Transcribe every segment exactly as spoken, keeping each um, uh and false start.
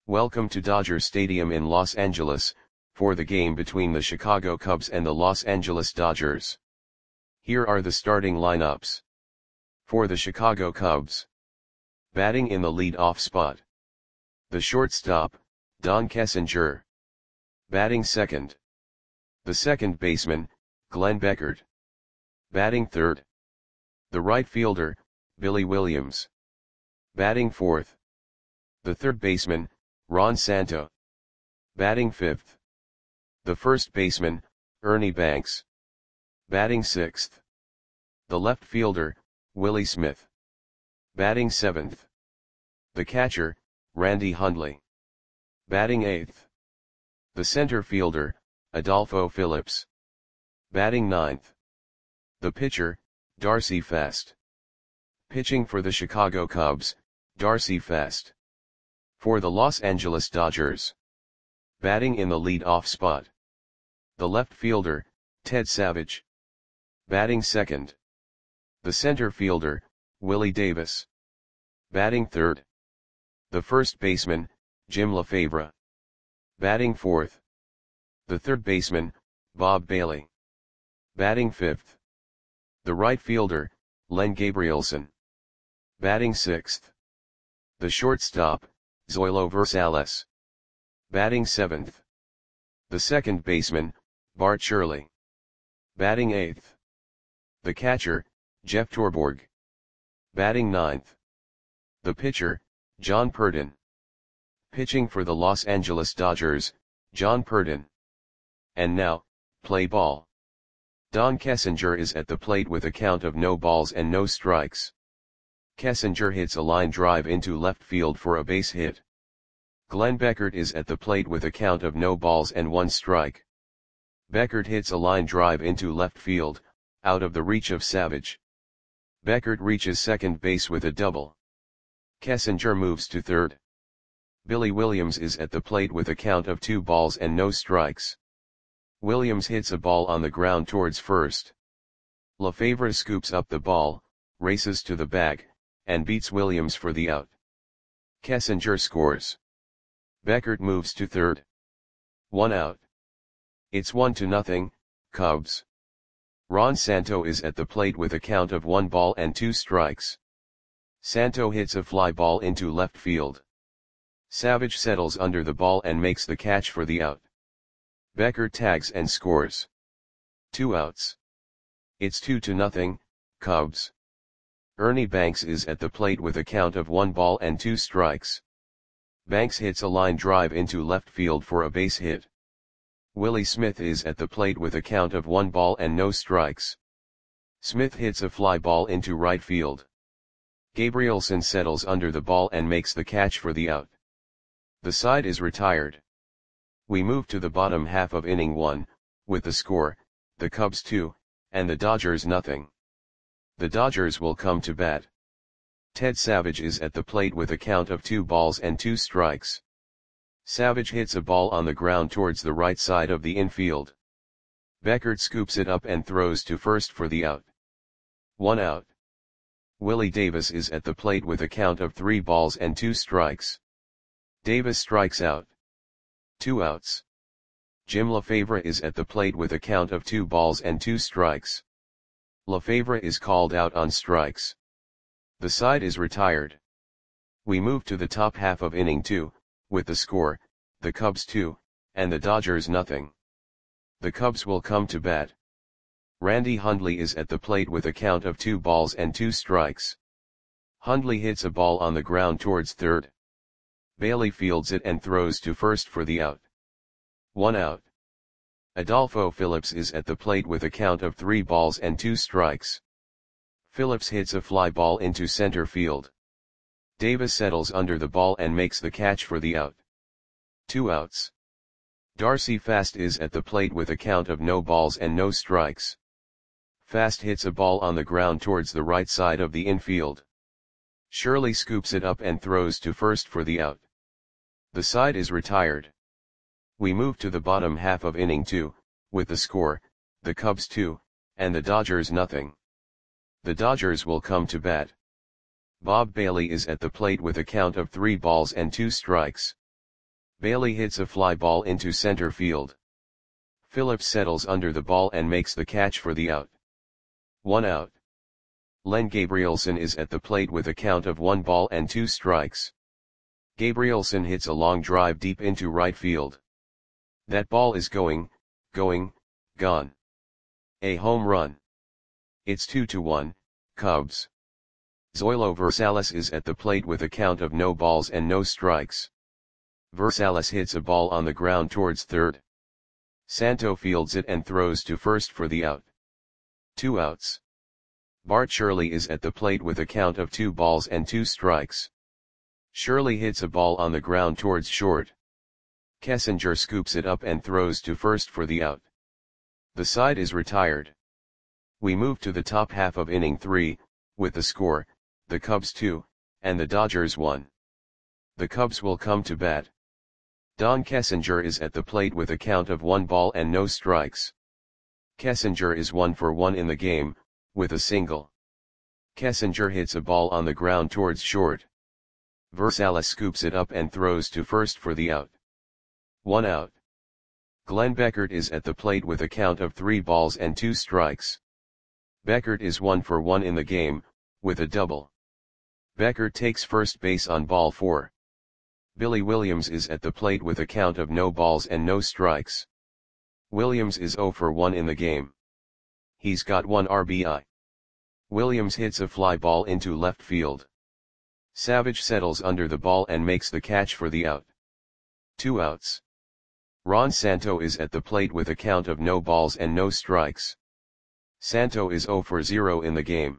Welcome to Dodger Stadium in Los Angeles, for the game between the Chicago Cubs and the Los Angeles Dodgers. Here are the starting lineups. For the Chicago Cubs. Batting in the lead-off spot. The shortstop, Don Kessinger. Batting second. The second baseman, Glenn Beckert. Batting third. The right fielder, Billy Williams. Batting fourth. The third baseman, Ron Santo. Batting fifth. The first baseman, Ernie Banks. Batting sixth. The left fielder, Willie Smith. Batting seventh. The catcher, Randy Hundley. Batting eighth. The center fielder, Adolfo Phillips. Batting ninth. The pitcher, Darcy Fast. Pitching for the Chicago Cubs, Darcy Fast. For the Los Angeles Dodgers. Batting in the lead-off spot. The left fielder, Ted Savage. Batting second. The center fielder, Willie Davis. Batting third. The first baseman, Jim Lefebvre. Batting fourth. The third baseman, Bob Bailey. Batting fifth. The right fielder, Len Gabrielson. Batting sixth. The shortstop, Zoilo Versales. Batting seventh. The second baseman, Bart Shirley. Batting eighth. The catcher, Jeff Torborg. Batting ninth. The pitcher, John Purdin. Pitching for the Los Angeles Dodgers, John Purdin. And now, play ball. Don Kessinger is at the plate with a count of no balls and no strikes. Kessinger hits a line drive into left field for a base hit. Glenn Beckert is at the plate with a count of no balls and one strike. Beckert hits a line drive into left field, out of the reach of Savage. Beckert reaches second base with a double. Kessinger moves to third. Billy Williams is at the plate with a count of two balls and no strikes. Williams hits a ball on the ground towards first. Lefebvre scoops up the ball, races to the bag, and beats Williams for the out. Kessinger scores. Beckert moves to third. One out. It's one to nothing, Cubs. Ron Santo is at the plate with a count of one ball and two strikes. Santo hits a fly ball into left field. Savage settles under the ball and makes the catch for the out. Beckert tags and scores. Two outs. It's two to nothing, Cubs. Ernie Banks is at the plate with a count of one ball and two strikes. Banks hits a line drive into left field for a base hit. Willie Smith is at the plate with a count of one ball and no strikes. Smith hits a fly ball into right field. Gabrielson settles under the ball and makes the catch for the out. The side is retired. We move to the bottom half of inning one, with the score, the Cubs two, and the Dodgers nothing. The Dodgers will come to bat. Ted Savage is at the plate with a count of two balls and two strikes. Savage hits a ball on the ground towards the right side of the infield. Beckert scoops it up and throws to first for the out. One out. Willie Davis is at the plate with a count of three balls and two strikes. Davis strikes out. Two outs. Jim Lefebvre is at the plate with a count of two balls and two strikes. Lefebvre is called out on strikes. The side is retired. We move to the top half of inning two, with the score, the Cubs two, and the Dodgers nothing. The Cubs will come to bat. Randy Hundley is at the plate with a count of two balls and two strikes. Hundley hits a ball on the ground towards third. Bailey fields it and throws to first for the out. One out. Adolfo Phillips is at the plate with a count of three balls and two strikes. Phillips hits a fly ball into center field. Davis settles under the ball and makes the catch for the out. Two outs. Darcy Fast is at the plate with a count of no balls and no strikes. Fast hits a ball on the ground towards the right side of the infield. Shirley scoops it up and throws to first for the out. The side is retired. We move to the bottom half of inning two, with the score, the Cubs two, and the Dodgers nothing. The Dodgers will come to bat. Bob Bailey is at the plate with a count of three balls and two strikes. Bailey hits a fly ball into center field. Phillips settles under the ball and makes the catch for the out. One out. Len Gabrielson is at the plate with a count of one ball and two strikes. Gabrielson hits a long drive deep into right field. That ball is going, going, gone. A home run. It's two to one, Cubs. Zoilo Versalles is at the plate with a count of no balls and no strikes. Versalles hits a ball on the ground towards third. Santo fields it and throws to first for the out. Two outs. Bart Shirley is at the plate with a count of two balls and two strikes. Shirley hits a ball on the ground towards short. Kessinger scoops it up and throws to first for the out. The side is retired. We move to the top half of inning three, with the score, the Cubs two, and the Dodgers one. The Cubs will come to bat. Don Kessinger is at the plate with a count of one ball and no strikes. Kessinger is one for one in the game, with a single. Kessinger hits a ball on the ground towards short. Versalles scoops it up and throws to first for the out. One out. Glenn Beckert is at the plate with a count of three balls and two strikes. Beckert is one for one in the game, with a double. Beckert takes first base on ball four. Billy Williams is at the plate with a count of no balls and no strikes. Williams is zero for one in the game. He's got one R B I. Williams hits a fly ball into left field. Savage settles under the ball and makes the catch for the out. Two outs. Ron Santo is at the plate with a count of no balls and no strikes. Santo is zero for zero in the game.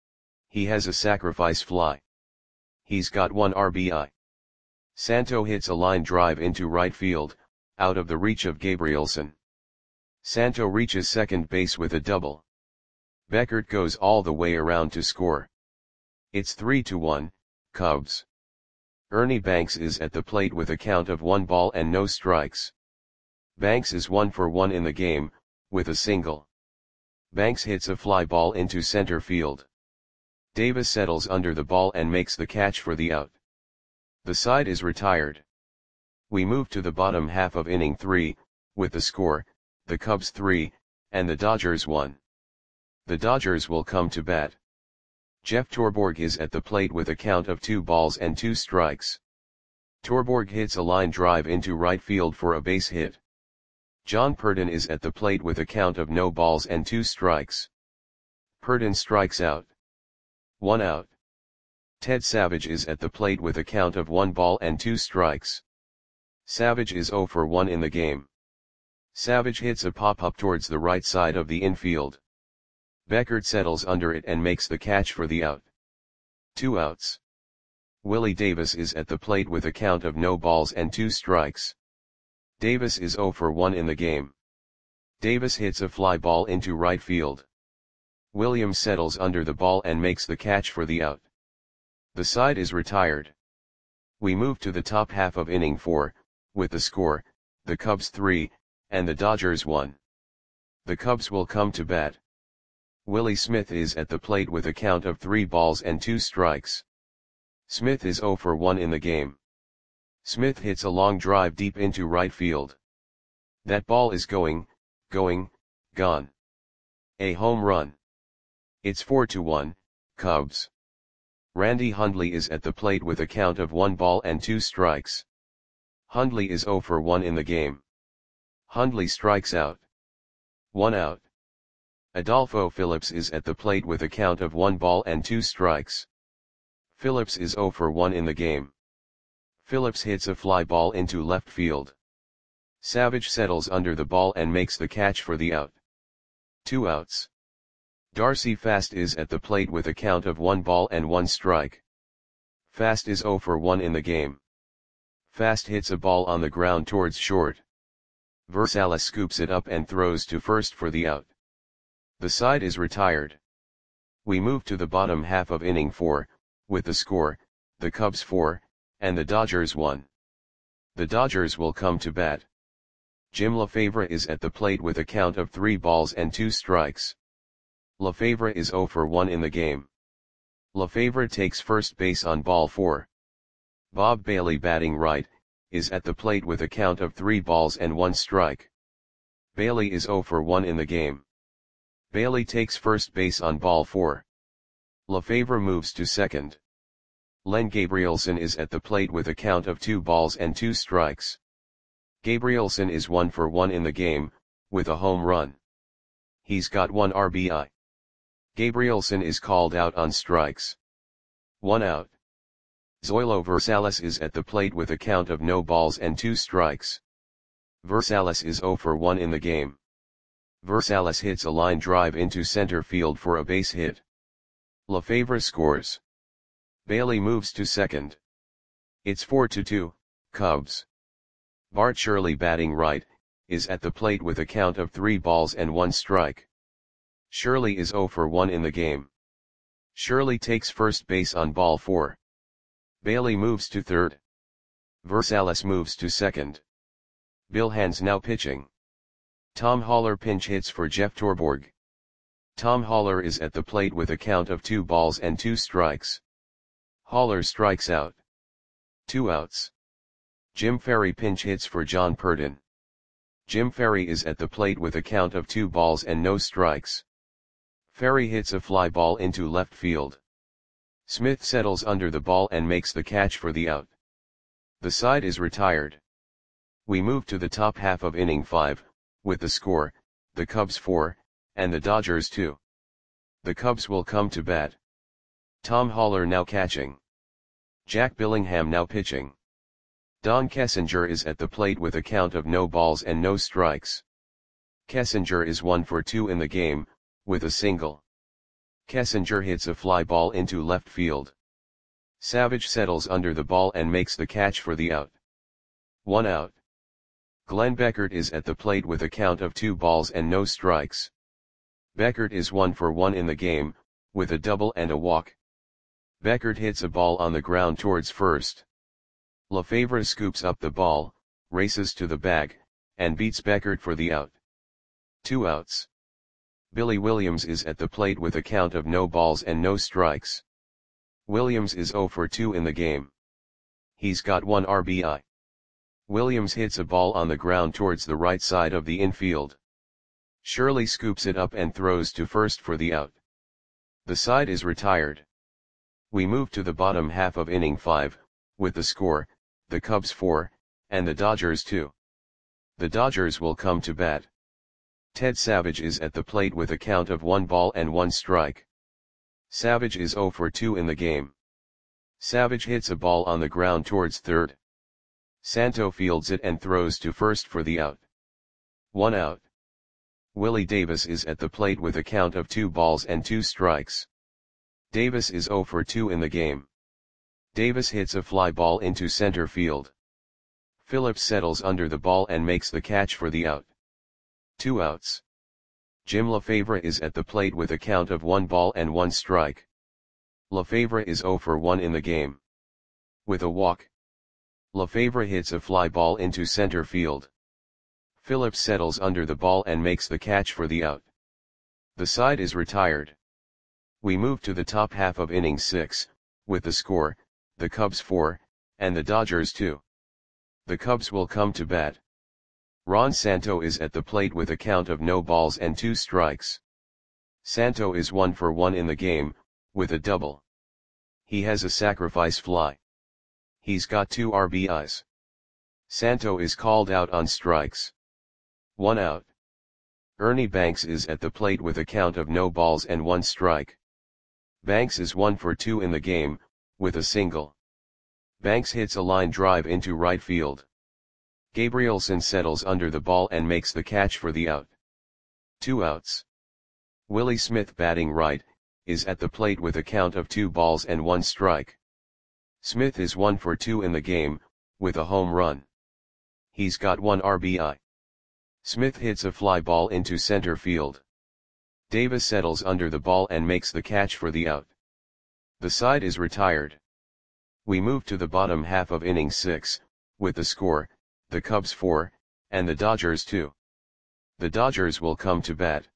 He has a sacrifice fly. He's got one R B I. Santo hits a line drive into right field, out of the reach of Gabrielson. Santo reaches second base with a double. Beckert goes all the way around to score. It's three to one, Cubs. Ernie Banks is at the plate with a count of one ball and no strikes. Banks is one for one in the game, with a single. Banks hits a fly ball into center field. Davis settles under the ball and makes the catch for the out. The side is retired. We move to the bottom half of inning three, with the score, the Cubs three, and the Dodgers one. The Dodgers will come to bat. Jeff Torborg is at the plate with a count of two balls and two strikes. Torborg hits a line drive into right field for a base hit. John Purdon is at the plate with a count of no balls and two strikes. Purdon strikes out. One out. Ted Savage is at the plate with a count of one ball and two strikes. Savage is zero for one in the game. Savage hits a pop-up towards the right side of the infield. Beckert settles under it and makes the catch for the out. Two outs. Willie Davis is at the plate with a count of no balls and two strikes. Davis is zero for one in the game. Davis hits a fly ball into right field. Williams settles under the ball and makes the catch for the out. The side is retired. We move to the top half of inning four, with the score, the Cubs three, and the Dodgers one. The Cubs will come to bat. Willie Smith is at the plate with a count of three balls and two strikes. Smith is zero for one in the game. Smith hits a long drive deep into right field. That ball is going, going, gone. A home run. It's four to one, Cubs. Randy Hundley is at the plate with a count of one ball and two strikes. Hundley is zero for one in the game. Hundley strikes out. One out. Adolfo Phillips is at the plate with a count of one ball and two strikes. Phillips is zero for one in the game. Phillips hits a fly ball into left field. Savage settles under the ball and makes the catch for the out. Two outs. Darcy Fast is at the plate with a count of one ball and one strike. Fast is zero for one in the game. Fast hits a ball on the ground towards short. Versalles scoops it up and throws to first for the out. The side is retired. We move to the bottom half of inning four, with the score, the Cubs four, and the Dodgers one. The Dodgers will come to bat. Jim Lefevre is at the plate with a count of three balls and two strikes. Lefevre is zero for one in the game. Lefevre takes first base on ball four. Bob Bailey batting right, is at the plate with a count of three balls and one strike. Bailey is zero for one in the game. Bailey takes first base on ball four. Lefevre moves to second. Len Gabrielson is at the plate with a count of two balls and two strikes. Gabrielson is one for one in the game, with a home run. He's got one R B I. Gabrielson is called out on strikes. One out. Zoilo Versalles is at the plate with a count of no balls and two strikes. Versalles is zero for one in the game. Versalles hits a line drive into center field for a base hit. Lefevre scores. Bailey moves to second. It's four to two, Cubs. Bart Shirley, batting right, is at the plate with a count of three balls and one strike. Shirley is zero for one in the game. Shirley takes first base on ball four. Bailey moves to third. Versalles moves to second. Bill Hands now pitching. Tom Haller pinch hits for Jeff Torborg. Tom Haller is at the plate with a count of two balls and two strikes. Haller strikes out. Two outs. Jim Ferry pinch hits for John Purdon. Jim Ferry is at the plate with a count of two balls and no strikes. Ferry hits a fly ball into left field. Smith settles under the ball and makes the catch for the out. The side is retired. We move to the top half of inning five, with the score, the Cubs four, and the Dodgers two. The Cubs will come to bat. Tom Haller now catching. Jack Billingham now pitching. Don Kessinger is at the plate with a count of no balls and no strikes. Kessinger is one for two in the game, with a single. Kessinger hits a fly ball into left field. Savage settles under the ball and makes the catch for the out. One out. Glenn Beckert is at the plate with a count of two balls and no strikes. Beckert is one for one in the game, with a double and a walk. Beckert hits a ball on the ground towards first. Lefevre scoops up the ball, races to the bag, and beats Beckert for the out. Two outs. Billy Williams is at the plate with a count of no balls and no strikes. Williams is zero for two in the game. He's got one R B I. Williams hits a ball on the ground towards the right side of the infield. Shirley scoops it up and throws to first for the out. The side is retired. We move to the bottom half of inning five, with the score, the Cubs four, and the Dodgers two. The Dodgers will come to bat. Ted Savage is at the plate with a count of one ball and one strike. Savage is zero for two in the game. Savage hits a ball on the ground towards third. Santo fields it and throws to first for the out. One out. Willie Davis is at the plate with a count of two balls and two strikes. Davis is zero for two in the game. Davis hits a fly ball into center field. Phillips settles under the ball and makes the catch for the out. Two outs. Jim Lefevre is at the plate with a count of one ball and one strike. Lefevre is zero for one in the game. With a walk. Lefevre hits a fly ball into center field. Phillips settles under the ball and makes the catch for the out. The side is retired. We move to the top half of inning six, with the score, the Cubs four, and the Dodgers two. The Cubs will come to bat. Ron Santo is at the plate with a count of no balls and two strikes. Santo is one for one in the game, with a double. He has a sacrifice fly. He's got two R B Is. Santo is called out on strikes. One out. Ernie Banks is at the plate with a count of no balls and one strike. Banks is one for two in the game, with a single. Banks hits a line drive into right field. Gabrielson settles under the ball and makes the catch for the out. Two outs. Willie Smith, batting right, is at the plate with a count of two balls and one strike. Smith is one for two in the game, with a home run. He's got one R B I. Smith hits a fly ball into center field. Davis settles under the ball and makes the catch for the out. The side is retired. We move to the bottom half of inning six, with the score, the Cubs four, and the Dodgers two. The Dodgers will come to bat.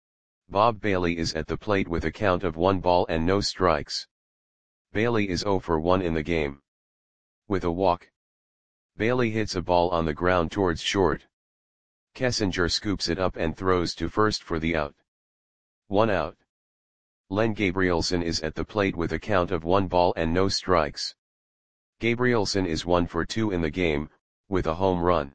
Bob Bailey is at the plate with a count of one ball and no strikes. Bailey is zero for one in the game. With a walk. Bailey hits a ball on the ground towards short. Kessinger scoops it up and throws to first for the out. One out. Len Gabrielson is at the plate with a count of one ball and no strikes. Gabrielson is one for two in the game, with a home run.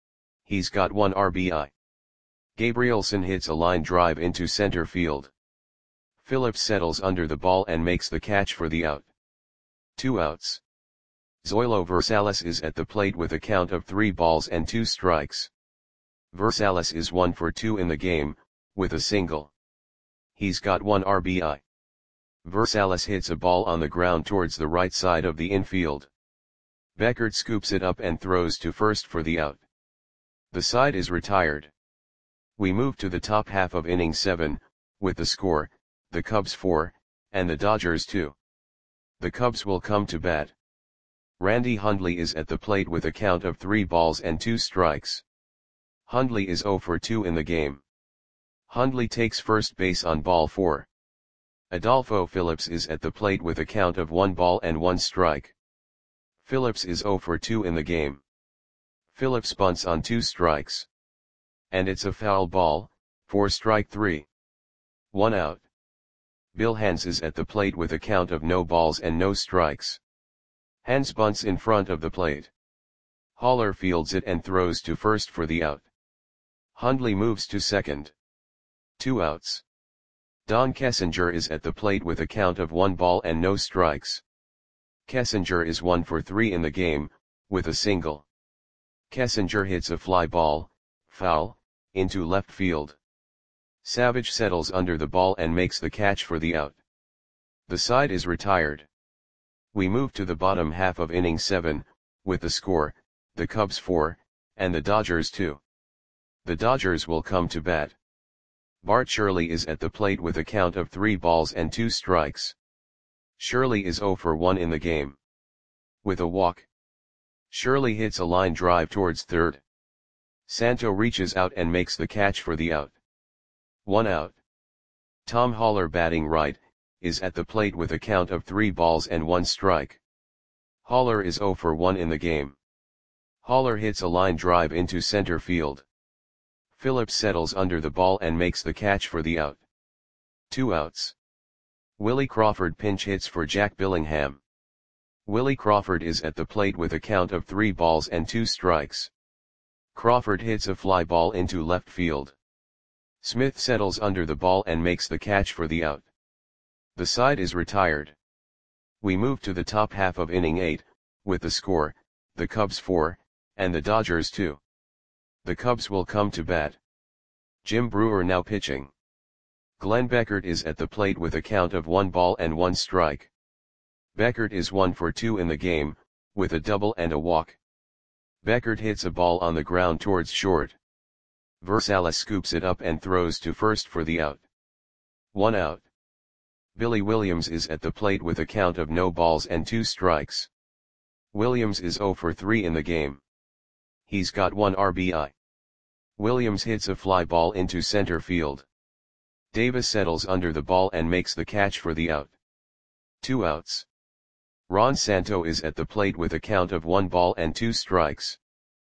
He's got one R B I. Gabrielson hits a line drive into center field. Phillips settles under the ball and makes the catch for the out. Two outs. Zoilo Versalles is at the plate with a count of three balls and two strikes. Versalles is one for two in the game, with a single. He's got one R B I. Versalles hits a ball on the ground towards the right side of the infield. Beckert scoops it up and throws to first for the out. The side is retired. We move to the top half of inning seven, with the score, the Cubs four, and the Dodgers two. The Cubs will come to bat. Randy Hundley is at the plate with a count of three balls and two strikes. Hundley is zero for two in the game. Hundley takes first base on ball four. Adolfo Phillips is at the plate with a count of one ball and one strike. Phillips is zero for two in the game. Phillips bunts on two strikes. And it's a foul ball, for strike three. One out. Bill Hands is at the plate with a count of no balls and no strikes. Hands bunts in front of the plate. Haller fields it and throws to first for the out. Hundley moves to second. Two outs. Don Kessinger is at the plate with a count of one ball and no strikes. Kessinger is one for three in the game, with a single. Kessinger hits a fly ball, foul, into left field. Savage settles under the ball and makes the catch for the out. The side is retired. We move to the bottom half of inning seven, with the score, the Cubs four, and the Dodgers two. The Dodgers will come to bat. Bart Shirley is at the plate with a count of three balls and two strikes. Shirley is zero for one in the game. With a walk. Shirley hits a line drive towards third. Santo reaches out and makes the catch for the out. One out. Tom Haller, batting right, is at the plate with a count of three balls and one strike. Haller is zero for one in the game. Haller hits a line drive into center field. Phillips settles under the ball and makes the catch for the out. Two outs. Willie Crawford pinch hits for Jack Billingham. Willie Crawford is at the plate with a count of three balls and two strikes. Crawford hits a fly ball into left field. Smith settles under the ball and makes the catch for the out. The side is retired. We move to the top half of inning eight, with the score, the Cubs four, and the Dodgers two. The Cubs will come to bat. Jim Brewer now pitching. Glenn Beckert is at the plate with a count of one ball and one strike. Beckert is one for two in the game, with a double and a walk. Beckert hits a ball on the ground towards short. Versalles scoops it up and throws to first for the out. One out. Billy Williams is at the plate with a count of no balls and two strikes. Williams is zero for three in the game. He's got one R B I. Williams hits a fly ball into center field. Davis settles under the ball and makes the catch for the out. Two outs. Ron Santo is at the plate with a count of one ball and two strikes.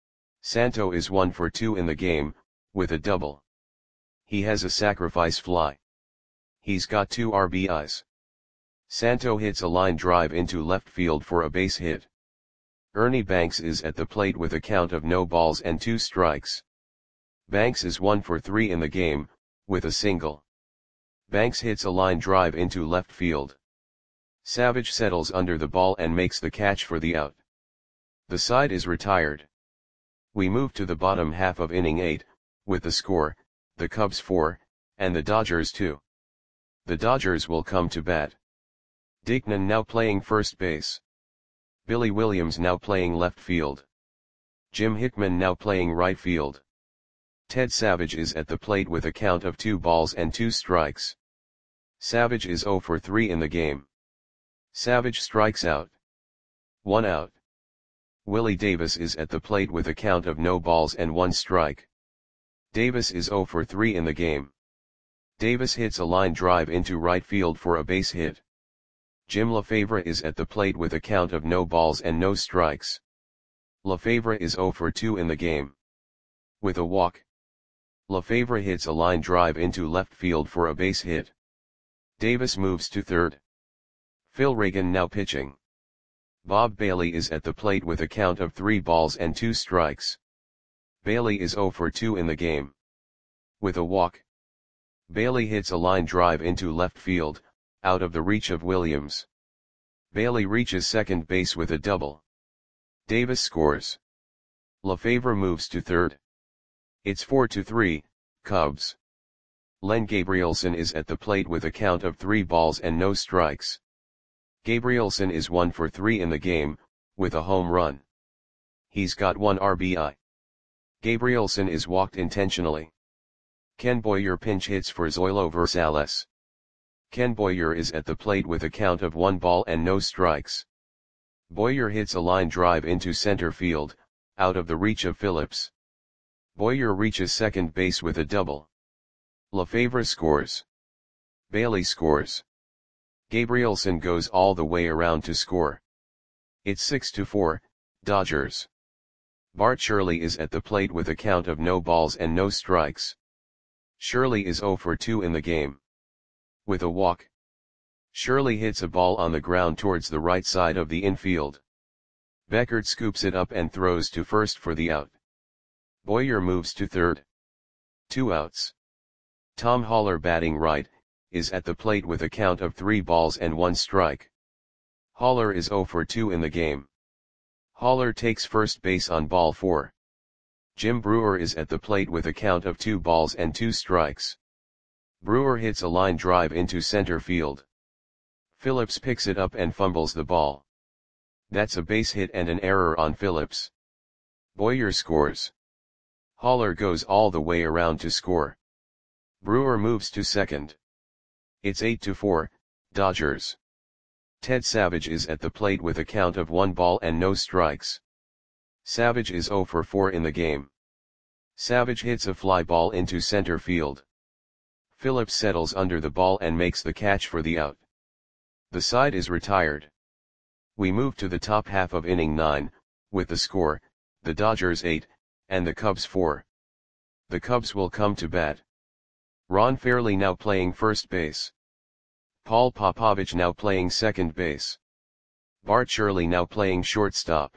Santo is one for two in the game, with a double. He has a sacrifice fly. He's got two R B Is. Santo hits a line drive into left field for a base hit. Ernie Banks is at the plate with a count of no balls and two strikes. Banks is one for three in the game, with a single. Banks hits a line drive into left field. Savage settles under the ball and makes the catch for the out. The side is retired. We move to the bottom half of inning eight, with the score, the Cubs four, and the Dodgers two. The Dodgers will come to bat. Dickman now playing first base. Billy Williams now playing left field. Jim Hickman now playing right field. Ted Savage is at the plate with a count of two balls and two strikes. Savage is zero for three in the game. Savage strikes out. One out. Willie Davis is at the plate with a count of no balls and one strike. Davis is zero for three in the game. Davis hits a line drive into right field for a base hit. Jim LaFavre is at the plate with a count of no balls and no strikes. Lefebvre is zero for two in the game. With a walk, Lefebvre hits a line drive into left field for a base hit. Davis moves to third. Phil Reagan now pitching. Bob Bailey is at the plate with a count of three balls and two strikes. Bailey is zero for two in the game. With a walk, Bailey hits a line drive into left field, out of the reach of Williams. Bailey reaches second base with a double. Davis scores. Lefebvre moves to third. It's four to three, Cubs. Len Gabrielson is at the plate with a count of three balls and no strikes. Gabrielson is one for three in the game, with a home run. He's got one R B I. Gabrielson is walked intentionally. Ken Boyer pinch hits for Zoilo Versales. Ken Boyer is at the plate with a count of one ball and no strikes. Boyer hits a line drive into center field, out of the reach of Phillips. Boyer reaches second base with a double. Lefebvre scores. Bailey scores. Gabrielson goes all the way around to score. It's six to four, Dodgers. Bart Shirley is at the plate with a count of no balls and no strikes. Shirley is zero for two in the game. With a walk, Shirley hits a ball on the ground towards the right side of the infield. Beckert scoops it up and throws to first for the out. Boyer moves to third. Two outs. Tom Haller, batting right, is at the plate with a count of three balls and one strike. Haller is zero for two in the game. Haller takes first base on ball four. Jim Brewer is at the plate with a count of two balls and two strikes. Brewer hits a line drive into center field. Phillips picks it up and fumbles the ball. That's a base hit and an error on Phillips. Boyer scores. Haller goes all the way around to score. Brewer moves to second. It's eight to four, Dodgers. Ted Savage is at the plate with a count of one ball and no strikes. Savage is zero for four in the game. Savage hits a fly ball into center field. Phillips settles under the ball and makes the catch for the out. The side is retired. We move to the top half of inning nine, with the score, the Dodgers eight, and the Cubs four. The Cubs will come to bat. Ron Fairly now playing first base. Paul Popovich now playing second base. Bart Shirley now playing shortstop.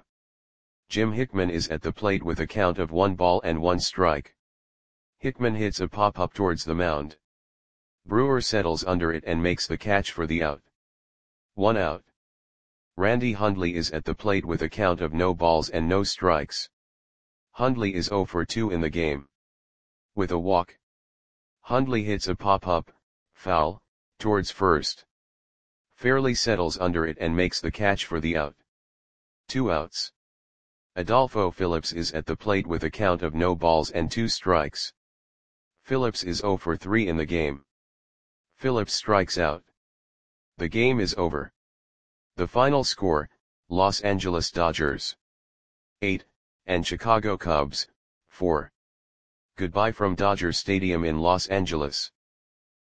Jim Hickman is at the plate with a count of one ball and one strike. Hickman hits a pop-up towards the mound. Brewer settles under it and makes the catch for the out. One out. Randy Hundley is at the plate with a count of no balls and no strikes. Hundley is zero for two in the game. With a walk, Hundley hits a pop-up, foul, towards first. Fairly settles under it and makes the catch for the out. Two outs. Adolfo Phillips is at the plate with a count of no balls and two strikes. Phillips is zero for three in the game. Phillips strikes out. The game is over. The final score, Los Angeles Dodgers eight, and Chicago Cubs four. Goodbye from Dodger Stadium in Los Angeles.